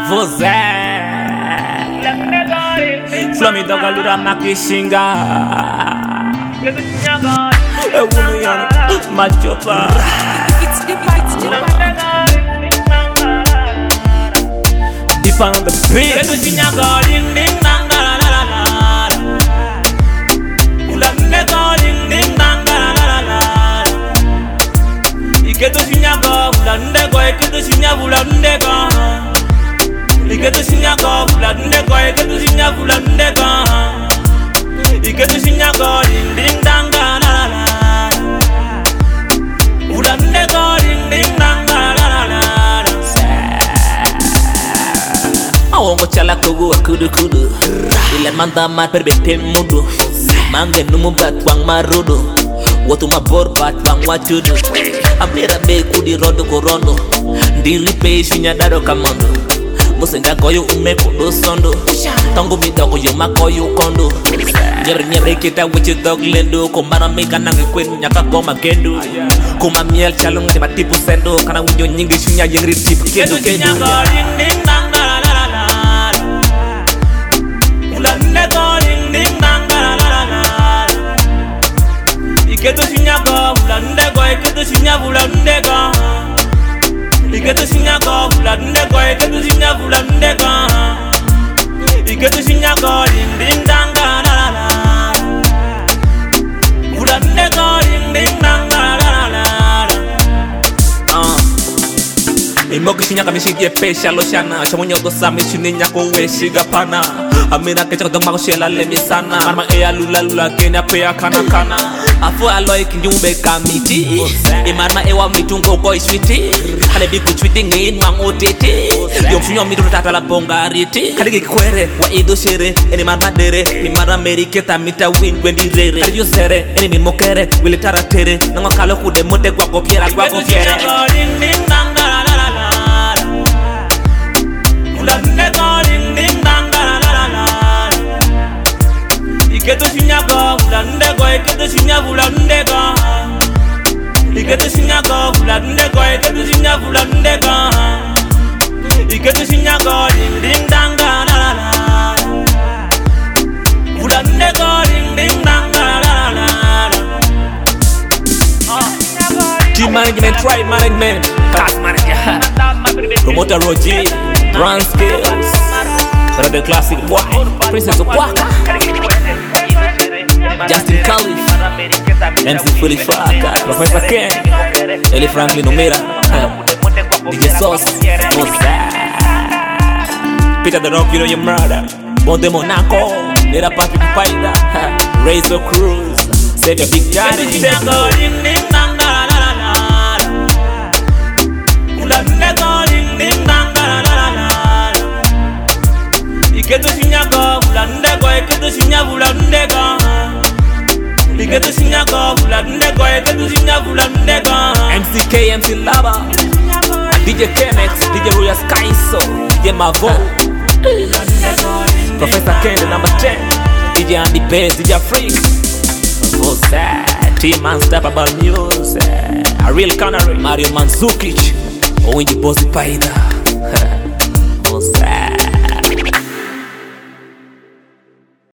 Você Flami doga lura makishinga Ewuniana Machopa Deep on the beat ding ding dang da la la la Ulande go ding ding dang da la la Iketo shinyago ulande go iketo shinyago ulande go Iketo shinyago ulande go iketo shinyago ulande go Iketo shinyago ding ding dang da la la Ulande go ding ding dang da la la Awongo chala kogo akudu Ilan manda mat perbete mudu Mange numu bat wang marudu Watu mabor bat wang wachudu Amira be kudi rodo korondo Ndiri pe shinya daro kamondo Musenda koyo ume kudo sondo Tango midoko yo makoyo kondo Nyebre kita wichi dog lendo Kumara mika nangi kwenu nyaka goma gendu Kuma miel chalung di matipu sendo Kana winyo nyingi shinya yengri tipu kendo kendo Iketo shinyago ulande go iketo shinyago ulande go Iketo shinyago ulande go iketo shinyago ulande go Iketo shinyago ding ding dang da la la Ulande go ding ding dang da la la Imoki shinyaka mishigi pesha loshana Shamunyo dosa mishini nyako weshiga pana Amina kecha kodoma koshela lemi sana Marma ea lula kenya pea kana Afo aloy kinyumbe kamiti Imarma ewa mitungo go iswiti Kale biku chwiti ngin wang otete Yomfunyo mitu tata la bonga riti Kale kikwere wa ido shere Eni marma dere Ni mara meriketa mita win wendi rere Kale yusere Eni mimokere Wili taratere Nango kalo kude mote kwa kopiera kwa kopiere Ding ding dang da la la la Ulande go ding ding dang da la la la Iketo shinyago ulande go iketo shinyago ulande go Iketo shinyago ulande go iketo shinyago ulande go Iketo shinyago ding ding dang da la la Ulande go ding ding dang da la la Team management, tribe management, cast manager Promoter Roger, brand skills the classic boy, Princess of Waka Justin Calif, MC Fully Faka, Professor Ken, Ellie Franklin Omera, DJ Sauce, Mozart, Peter the Rock, you know your murder, Bonde Monaco, Nera Patrick Paida, Razor Cruz, Save your big daddy, ding ding dang da la la la Ulande go ding ding dang da la la la Iketo shinyago ulande go iketo shinyago ulande go Iketo shinyago ulande go iketo shinyago ulande go MCK, MC Lava DJ Kenex, DJ Royal Skyso DJ Mavo Professor Ken, the number 10 DJ Andy Bass, DJ Freak What's that? T-Man Unstoppable News A Real Canary Mario Mandzukic Owinji Bossy Paida